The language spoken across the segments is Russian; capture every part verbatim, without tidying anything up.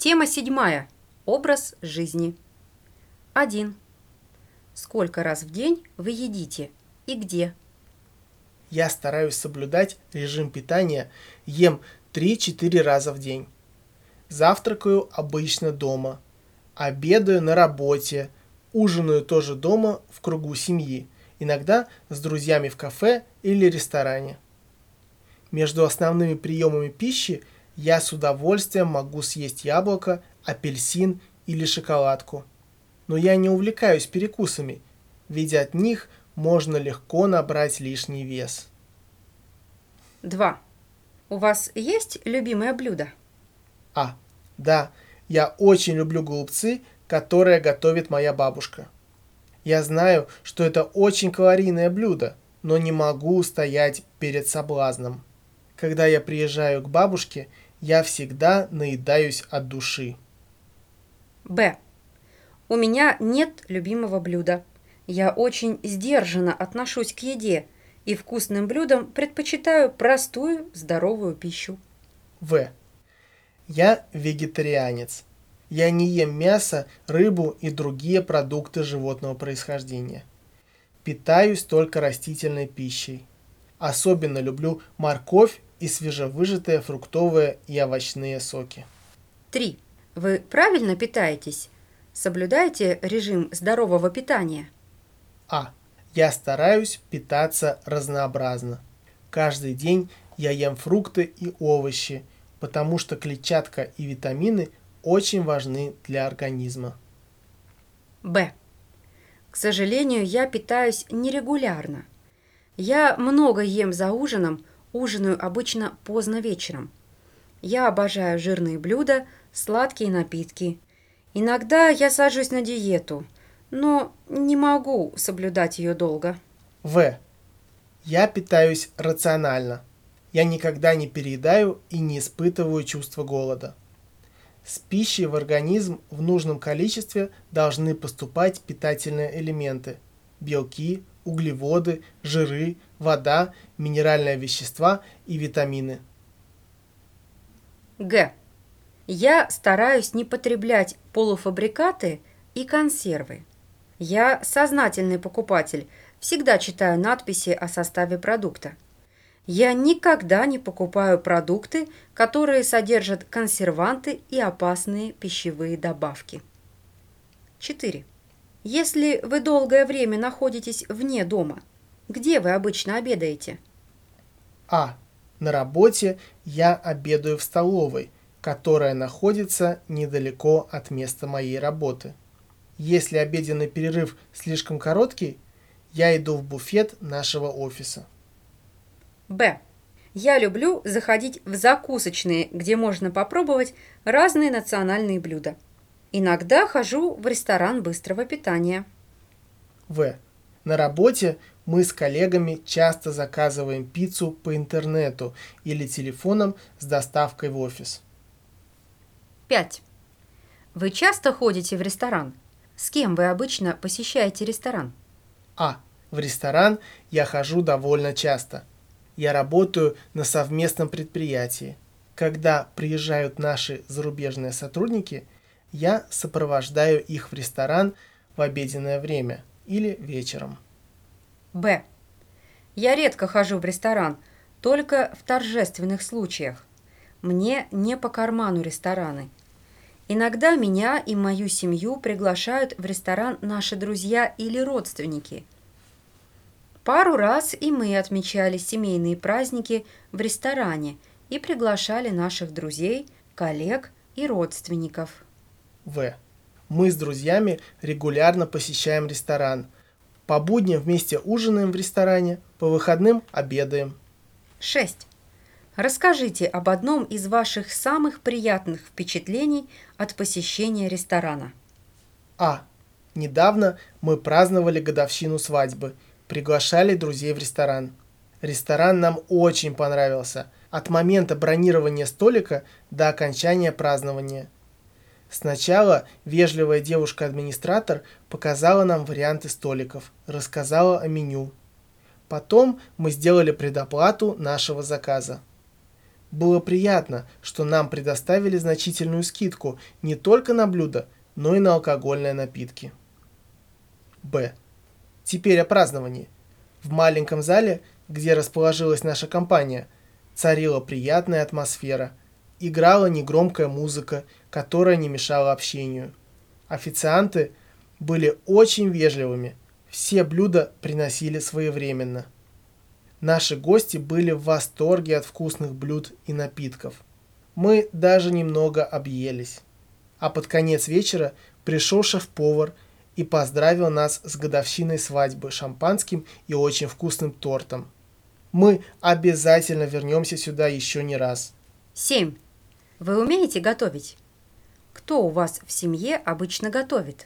Тема седьмая. Образ жизни. Один. Сколько раз в день вы едите и где? Я стараюсь соблюдать режим питания, ем три-четыре раза в день. Завтракаю обычно дома, обедаю на работе, ужинаю тоже дома в кругу семьи, иногда с друзьями в кафе или ресторане. Между основными приемами пищи я с удовольствием могу съесть яблоко, апельсин или шоколадку. Но я не увлекаюсь перекусами, ведь от них можно легко набрать лишний вес. Два. У вас есть любимое блюдо? А, да, я очень люблю голубцы, которые готовит моя бабушка. Я знаю, что это очень калорийное блюдо, но не могу устоять перед соблазном. Когда я приезжаю к бабушке, я всегда наедаюсь от души. Б. У меня нет любимого блюда. Я очень сдержанно отношусь к еде и вкусным блюдам предпочитаю простую, здоровую пищу. В. Я вегетарианец. Я не ем мясо, рыбу и другие продукты животного происхождения. Питаюсь только растительной пищей. Особенно люблю морковь и свежевыжатые фруктовые и овощные соки. Три. Вы правильно питаетесь? Соблюдаете режим здорового питания? А. Я стараюсь питаться разнообразно. Каждый день я ем фрукты и овощи, потому что клетчатка и витамины очень важны для организма. Б. К сожалению, я питаюсь нерегулярно. Я много ем за ужином, ужинаю обычно поздно вечером. Я обожаю жирные блюда, сладкие напитки. Иногда я сажусь на диету, но не могу соблюдать ее долго. В. Я питаюсь рационально. Я никогда не переедаю и не испытываю чувства голода. С пищей в организм в нужном количестве должны поступать питательные элементы – белки, углеводы, жиры, вода, минеральные вещества и витамины. Г. Я стараюсь не потреблять полуфабрикаты и консервы. Я сознательный покупатель, всегда читаю надписи о составе продукта. Я никогда не покупаю продукты, которые содержат консерванты и опасные пищевые добавки. Четыре. Если вы долгое время находитесь вне дома, где вы обычно обедаете? А. На работе я обедаю в столовой, которая находится недалеко от места моей работы. Если обеденный перерыв слишком короткий, я иду в буфет нашего офиса. Б. Я люблю заходить в закусочные, где можно попробовать разные национальные блюда. Иногда хожу в ресторан быстрого питания. В. На работе мы с коллегами часто заказываем пиццу по интернету или телефоном с доставкой в офис. Пять. Вы часто ходите в ресторан? С кем вы обычно посещаете ресторан? А. В ресторан я хожу довольно часто. Я работаю на совместном предприятии. Когда приезжают наши зарубежные сотрудники, я сопровождаю их в ресторан в обеденное время или вечером. Б. Я редко хожу в ресторан, только в торжественных случаях. Мне не по карману рестораны. Иногда меня и мою семью приглашают в ресторан наши друзья или родственники. Пару раз и мы отмечали семейные праздники в ресторане и приглашали наших друзей, коллег и родственников. В. Мы с друзьями регулярно посещаем ресторан. По будням вместе ужинаем в ресторане, по выходным обедаем. Шесть. Расскажите об одном из ваших самых приятных впечатлений от посещения ресторана. А. Недавно мы праздновали годовщину свадьбы, приглашали друзей в ресторан. Ресторан нам очень понравился, от момента бронирования столика до окончания празднования. Сначала вежливая девушка-администратор показала нам варианты столиков, рассказала о меню. Потом мы сделали предоплату нашего заказа. Было приятно, что нам предоставили значительную скидку не только на блюда, но и на алкогольные напитки. Б. Теперь о праздновании. В маленьком зале, где расположилась наша компания, царила приятная атмосфера. Играла негромкая музыка, которая не мешала общению. Официанты были очень вежливыми. Все блюда приносили своевременно. Наши гости были в восторге от вкусных блюд и напитков. Мы даже немного объелись. А под конец вечера пришел шеф-повар и поздравил нас с годовщиной свадьбы шампанским и очень вкусным тортом. Мы обязательно вернемся сюда еще не раз. семь. Вы умеете готовить? Кто у вас в семье обычно готовит?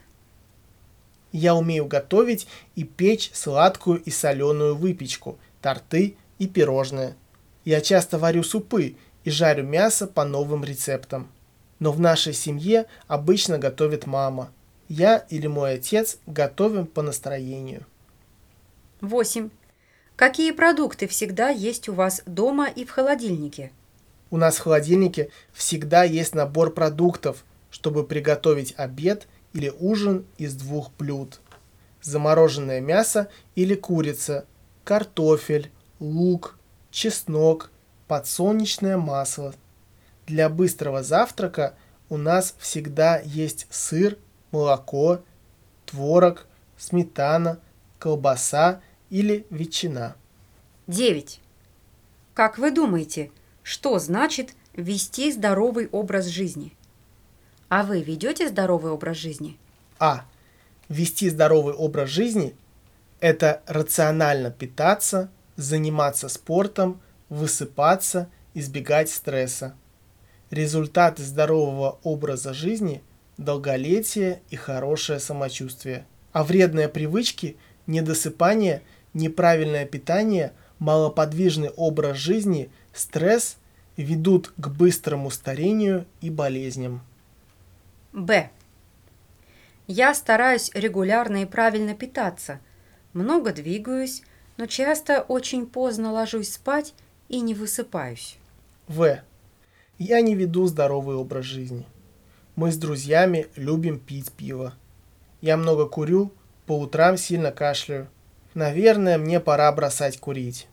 Я умею готовить и печь сладкую и соленую выпечку, торты и пирожные. Я часто варю супы и жарю мясо по новым рецептам. Но в нашей семье обычно готовит мама. Я или мой отец готовим по настроению. восемь. Какие продукты всегда есть у вас дома и в холодильнике? У нас в холодильнике всегда есть набор продуктов, чтобы приготовить обед или ужин из двух блюд. Замороженное мясо или курица, картофель, лук, чеснок, подсолнечное масло. Для быстрого завтрака у нас всегда есть сыр, молоко, творог, сметана, колбаса или ветчина. девять. Как вы думаете, что значит вести здоровый образ жизни? А вы ведете здоровый образ жизни? А. Вести здоровый образ жизни – это рационально питаться, заниматься спортом, высыпаться, избегать стресса. Результаты здорового образа жизни – долголетие и хорошее самочувствие. А вредные привычки – недосыпание, неправильное питание, малоподвижный образ жизни, стресс – ведут к быстрому старению и болезням. Б. Я стараюсь регулярно и правильно питаться, много двигаюсь, но часто очень поздно ложусь спать и не высыпаюсь. В. Я не веду здоровый образ жизни. Мы с друзьями любим пить пиво. Я много курю, по утрам сильно кашляю. Наверное, мне пора бросать курить.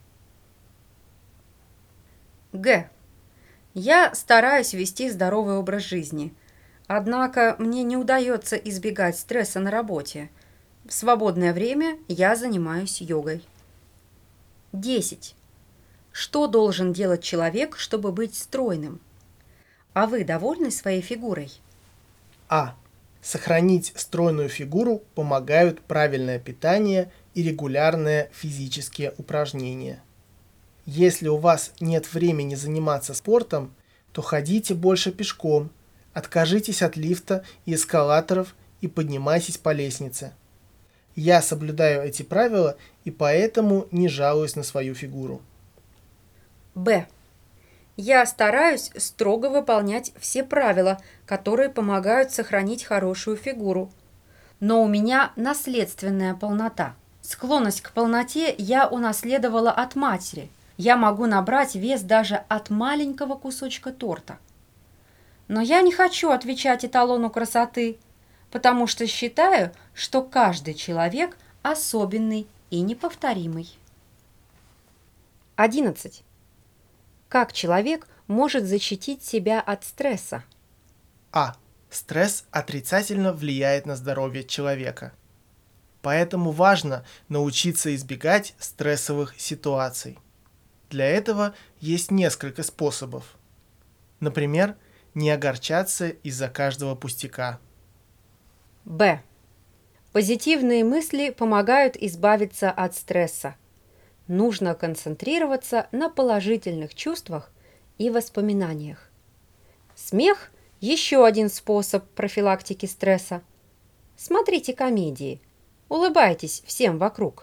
Г. Я стараюсь вести здоровый образ жизни. Однако мне не удается избегать стресса на работе. В свободное время я занимаюсь йогой. десять. Что должен делать человек, чтобы быть стройным? А вы довольны своей фигурой? А. Сохранить стройную фигуру помогают правильное питание и регулярные физические упражнения. Если у вас нет времени заниматься спортом, то ходите больше пешком, откажитесь от лифта и эскалаторов и поднимайтесь по лестнице. Я соблюдаю эти правила и поэтому не жалуюсь на свою фигуру. Б. Я стараюсь строго выполнять все правила, которые помогают сохранить хорошую фигуру. Но у меня наследственная полнота. Склонность к полноте я унаследовала от матери. Я могу набрать вес даже от маленького кусочка торта. Но я не хочу отвечать эталону красоты, потому что считаю, что каждый человек особенный и неповторимый. одиннадцать. Как человек может защитить себя от стресса? А. Стресс отрицательно влияет на здоровье человека. Поэтому важно научиться избегать стрессовых ситуаций. Для этого есть несколько способов. Например, не огорчаться из-за каждого пустяка. Б. Позитивные мысли помогают избавиться от стресса. Нужно концентрироваться на положительных чувствах и воспоминаниях. Смех – еще один способ профилактики стресса. Смотрите комедии. Улыбайтесь всем вокруг.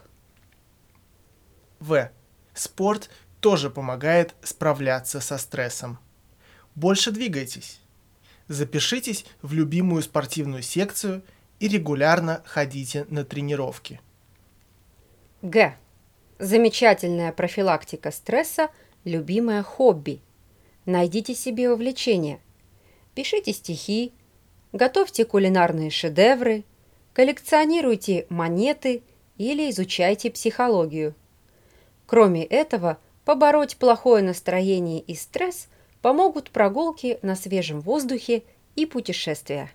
В. Спорт тоже помогает справляться со стрессом. Больше двигайтесь. Запишитесь в любимую спортивную секцию и регулярно ходите на тренировки. Г. Замечательная профилактика стресса – любимое хобби. Найдите себе увлечение. Пишите стихи, готовьте кулинарные шедевры, коллекционируйте монеты или изучайте психологию. Кроме этого, побороть плохое настроение и стресс помогут прогулки на свежем воздухе и путешествия.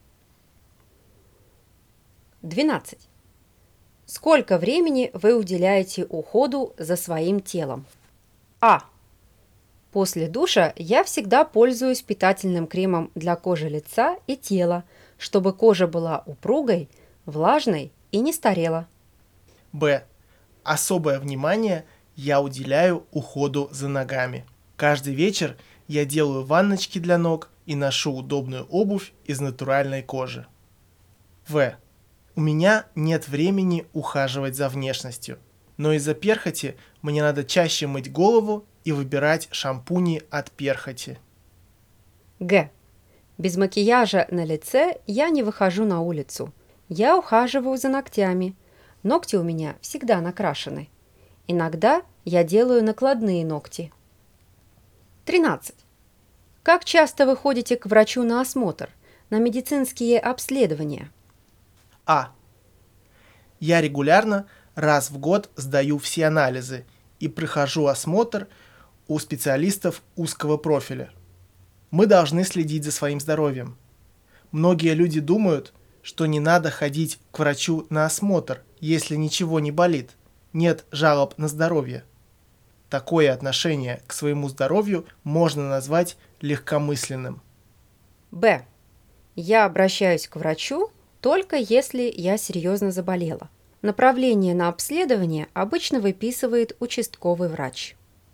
двенадцать. Сколько времени вы уделяете уходу за своим телом? А. После душа я всегда пользуюсь питательным кремом для кожи лица и тела, чтобы кожа была упругой, влажной и не старела. Б. Особое внимание я уделяю уходу за ногами. Каждый вечер я делаю ванночки для ног и ношу удобную обувь из натуральной кожи. В. У меня нет времени ухаживать за внешностью, но из-за перхоти мне надо чаще мыть голову и выбирать шампуни от перхоти. Г. Без макияжа на лице я не выхожу на улицу. Я ухаживаю за ногтями. Ногти у меня всегда накрашены. Иногда я делаю накладные ногти. тринадцать. Как часто вы ходите к врачу на осмотр, на медицинские обследования? А. Я регулярно раз в год сдаю все анализы и прохожу осмотр у специалистов узкого профиля. Мы должны следить за своим здоровьем. Многие люди думают, что не надо ходить к врачу на осмотр, если ничего не болит, нет жалоб на здоровье. Такое отношение к своему здоровью можно назвать легкомысленным. Б. Я обращаюсь к врачу только если я серьезно заболела. Направление на обследование обычно выписывает участковый врач.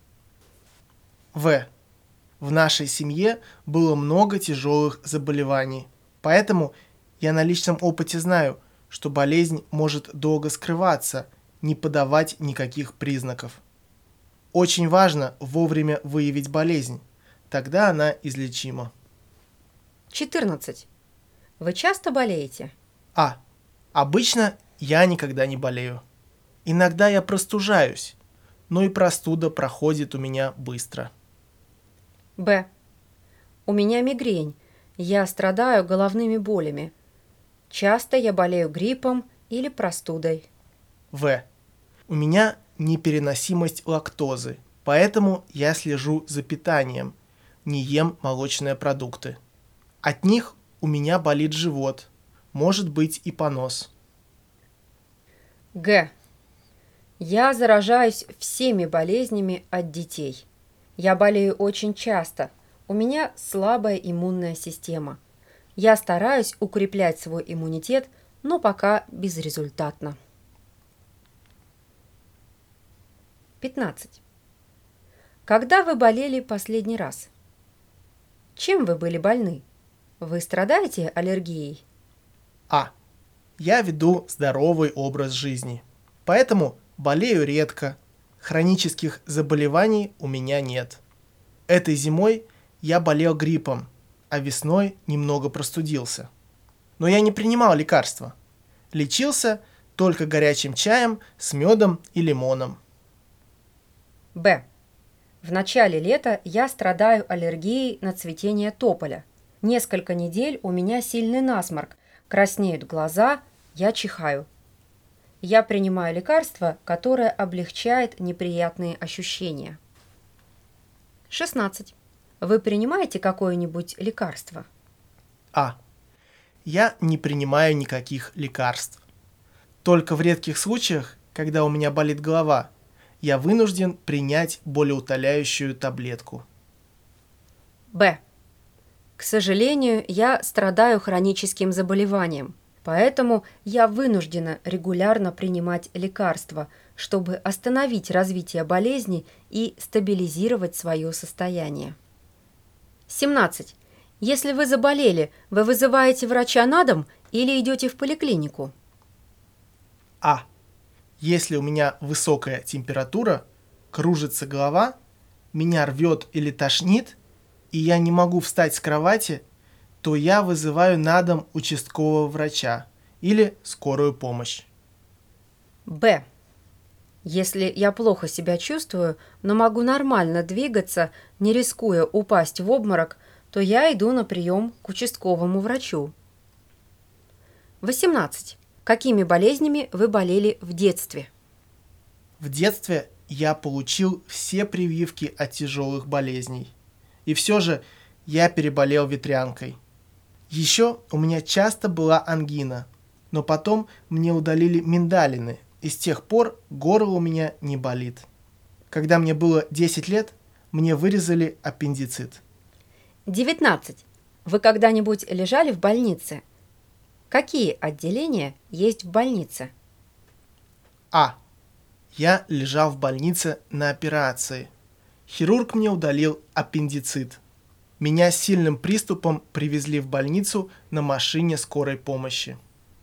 В. В нашей семье было много тяжелых заболеваний, поэтому я на личном опыте знаю, что болезнь может долго скрываться, не подавать никаких признаков. Очень важно вовремя выявить болезнь, тогда она излечима. четырнадцать. Вы часто болеете? А. Обычно я никогда не болею. Иногда я простужаюсь, но и простуда проходит у меня быстро. Б. У меня мигрень. Я страдаю головными болями. Часто я болею гриппом или простудой. В. У меня непереносимость лактозы, поэтому я слежу за питанием, не ем молочные продукты. От них у меня болит живот, может быть и понос. Г. Я заражаюсь всеми болезнями от детей. Я болею очень часто. У меня слабая иммунная система. Я стараюсь укреплять свой иммунитет, но пока безрезультатно. пятнадцать. Когда вы болели последний раз? Чем вы были больны? Вы страдаете аллергией? А. Я веду здоровый образ жизни, поэтому болею редко, хронических заболеваний у меня нет. Этой зимой я болел гриппом, а весной немного простудился. Но я не принимал лекарства. Лечился только горячим чаем с медом и лимоном. Б. В начале лета я страдаю аллергией на цветение тополя. Несколько недель у меня сильный насморк, краснеют глаза, я чихаю. Я принимаю лекарство, которое облегчает неприятные ощущения. шестнадцать. Вы принимаете какое-нибудь лекарство? А. Я не принимаю никаких лекарств. Только в редких случаях, когда у меня болит голова, я вынужден принять болеутоляющую таблетку. Б. К сожалению, я страдаю хроническим заболеванием, поэтому я вынуждена регулярно принимать лекарства, чтобы остановить развитие болезни и стабилизировать свое состояние. семнадцать. Если вы заболели, вы вызываете врача на дом или идете в поликлинику? А. Если у меня высокая температура, кружится голова, меня рвет или тошнит, и я не могу встать с кровати, то я вызываю на дом участкового врача или скорую помощь. Б. Если я плохо себя чувствую, но могу нормально двигаться, не рискуя упасть в обморок, то я иду на прием к участковому врачу. восемнадцать. Какими болезнями вы болели в детстве? В детстве я получил все прививки от тяжелых болезней. И все же я переболел ветрянкой. Еще у меня часто была ангина, но потом мне удалили миндалины, и с тех пор горло у меня не болит. Когда мне было десять лет, мне вырезали аппендицит. девятнадцать. Вы когда-нибудь лежали в больнице? Какие отделения есть в больнице? А. Я лежал в больнице на операции. Хирург мне удалил аппендицит. Меня с сильным приступом привезли в больницу на машине скорой помощи.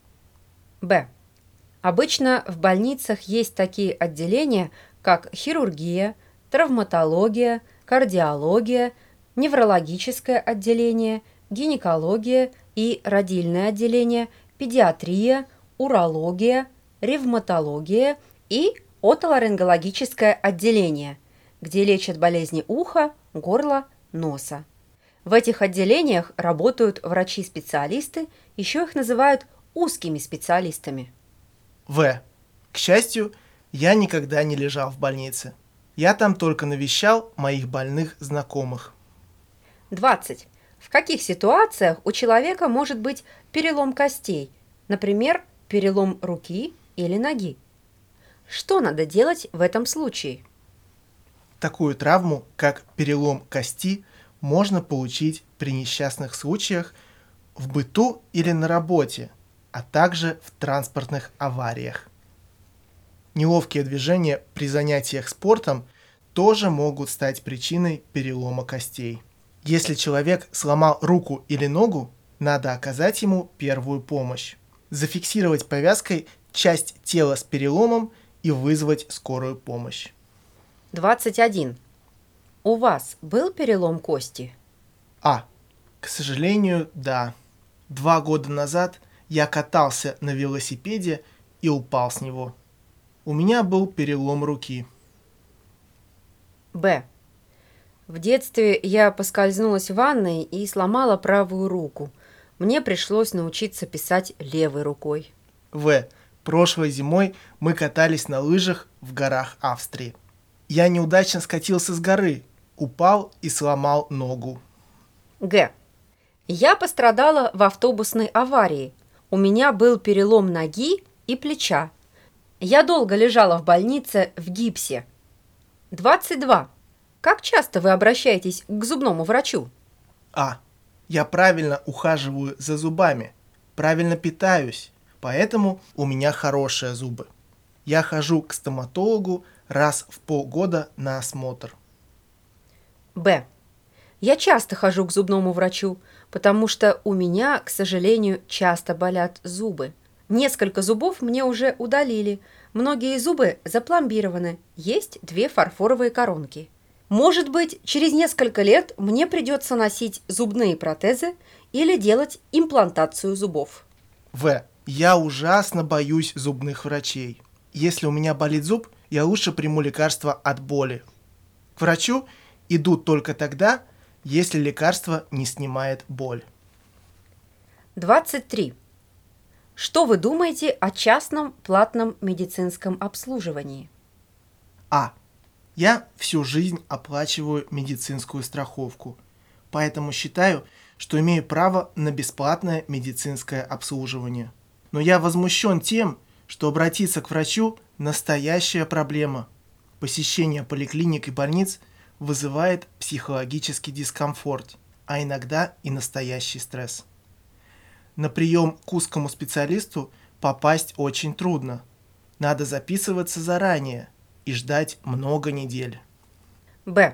Б. Обычно в больницах есть такие отделения, как хирургия, травматология, кардиология, неврологическое отделение, гинекология и родильное отделение, педиатрия, урология, ревматология и отоларингологическое отделение, где лечат болезни уха, горла, носа. В этих отделениях работают врачи-специалисты, еще их называют узкими специалистами. В. К счастью, я никогда не лежал в больнице. Я там только навещал моих больных знакомых. двадцать. В каких ситуациях у человека может быть перелом костей, например, перелом руки или ноги? Что надо делать в этом случае? Такую травму, как перелом кости, можно получить при несчастных случаях в быту или на работе, а также в транспортных авариях. Неловкие движения при занятиях спортом тоже могут стать причиной перелома костей. Если человек сломал руку или ногу, надо оказать ему первую помощь, зафиксировать повязкой часть тела с переломом и вызвать скорую помощь. двадцать один. У вас был перелом кости? А. К сожалению, да. Два года назад я катался на велосипеде и упал с него. У меня был перелом руки. Б. В детстве я поскользнулась в ванной и сломала правую руку. Мне пришлось научиться писать левой рукой. В. Прошлой зимой мы катались на лыжах в горах Австрии. Я неудачно скатился с горы, упал и сломал ногу. Г. Я пострадала в автобусной аварии. У меня был перелом ноги и плеча. Я долго лежала в больнице в гипсе. двадцать два. Как часто вы обращаетесь к зубному врачу? А. Я правильно ухаживаю за зубами, правильно питаюсь, поэтому у меня хорошие зубы. Я хожу к стоматологу раз в полгода на осмотр. Б. Я часто хожу к зубному врачу, потому что у меня, к сожалению, часто болят зубы. Несколько зубов мне уже удалили, многие зубы запломбированы, есть две фарфоровые коронки. Может быть, через несколько лет мне придется носить зубные протезы или делать имплантацию зубов. В. Я ужасно боюсь зубных врачей. Если у меня болит зуб, я лучше приму лекарство от боли. К врачу идут только тогда, если лекарство не снимает боль. двадцать три. Что вы думаете о частном платном медицинском обслуживании? А. Я всю жизнь оплачиваю медицинскую страховку, поэтому считаю, что имею право на бесплатное медицинское обслуживание. Но я возмущен тем, что обратиться к врачу – настоящая проблема. Посещение поликлиник и больниц вызывает психологический дискомфорт, а иногда и настоящий стресс. На прием к узкому специалисту попасть очень трудно. Надо записываться заранее и ждать много недель. Б.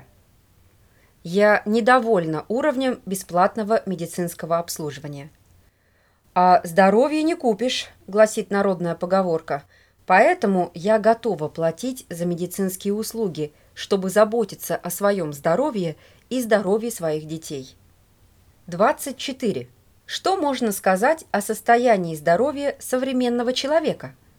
Я недовольна уровнем бесплатного медицинского обслуживания. «А здоровье не купишь», – гласит народная поговорка. Поэтому я готова платить за медицинские услуги, чтобы заботиться о своем здоровье и здоровье своих детей. двадцать четыре. Что можно сказать о состоянии здоровья современного человека?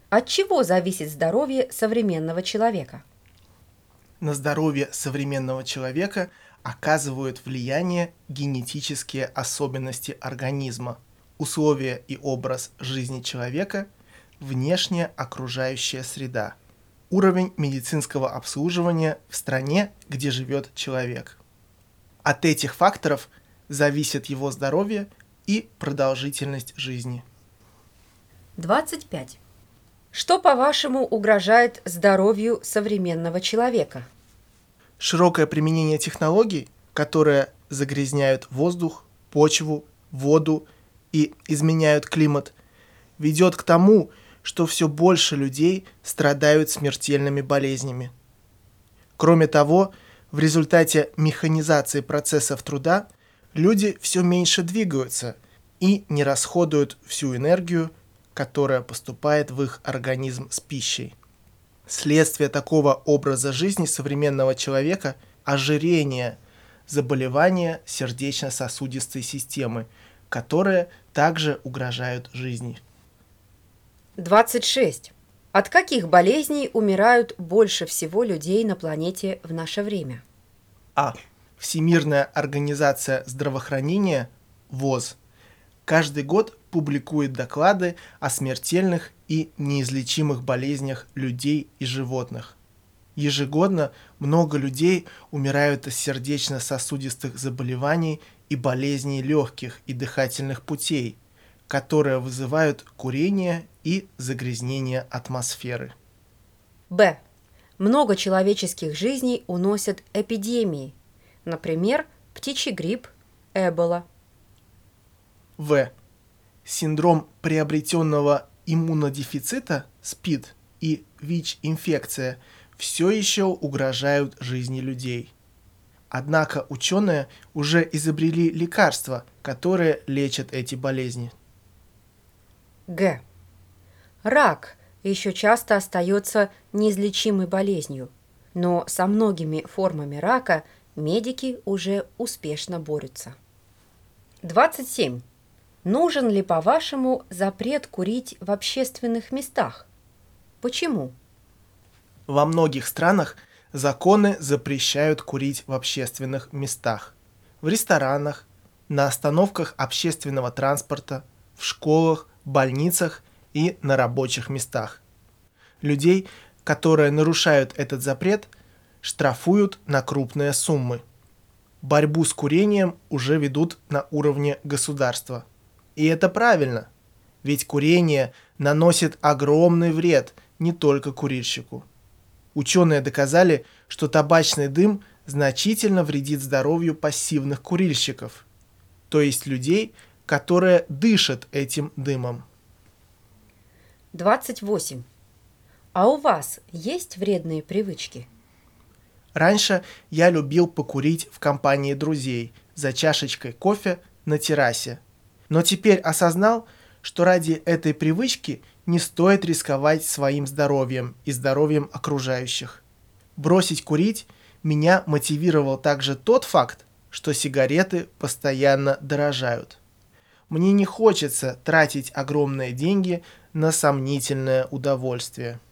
От чего зависит здоровье современного человека? На здоровье современного человека оказывают влияние генетические особенности организма, условия и образ жизни человека, внешняя окружающая среда, уровень медицинского обслуживания в стране, где живет человек. От этих факторов зависит его здоровье и продолжительность жизни. двадцать пять. Что, по-вашему, угрожает здоровью современного человека? Широкое применение технологий, которые загрязняют воздух, почву, воду и изменяют климат, ведет к тому, что все больше людей страдают смертельными болезнями. Кроме того, в результате механизации процессов труда люди все меньше двигаются и не расходуют всю энергию, которая поступает в их организм с пищей. Следствие такого образа жизни современного человека – ожирение, заболевания сердечно-сосудистой системы, которые также угрожают жизни. двадцать шесть. От каких болезней умирают больше всего людей на планете в наше время? А. Всемирная организация здравоохранения ВОЗ каждый год публикует доклады о смертельных и неизлечимых болезнях людей и животных. Ежегодно много людей умирают от сердечно-сосудистых заболеваний и болезней легких и дыхательных путей, которые вызывают курение и загрязнение атмосферы. Б. Много человеческих жизней уносят эпидемии, например, птичий грипп, эбола. В. Синдром приобретенного иммунодефицита СПИД и ВИЧ-инфекция все еще угрожают жизни людей. Однако ученые уже изобрели лекарства, которые лечат эти болезни. Г. Рак еще часто остается неизлечимой болезнью, но со многими формами рака медики уже успешно борются. двадцать семь. Нужен ли, по-вашему, запрет курить в общественных местах? Почему? Во многих странах законы запрещают курить в общественных местах, в ресторанах, на остановках общественного транспорта, в школах, больницах и на рабочих местах. Людей, которые нарушают этот запрет, штрафуют на крупные суммы. Борьбу с курением уже ведут на уровне государства. И это правильно, ведь курение наносит огромный вред не только курильщику. Ученые доказали, что табачный дым значительно вредит здоровью пассивных курильщиков, то есть людей, которые дышат этим дымом. двадцать восемь. А у вас есть вредные привычки? Раньше я любил покурить в компании друзей за чашечкой кофе на террасе. Но теперь осознал, что ради этой привычки не стоит рисковать своим здоровьем и здоровьем окружающих. Бросить курить меня мотивировал также тот факт, что сигареты постоянно дорожают. Мне не хочется тратить огромные деньги на сомнительное удовольствие.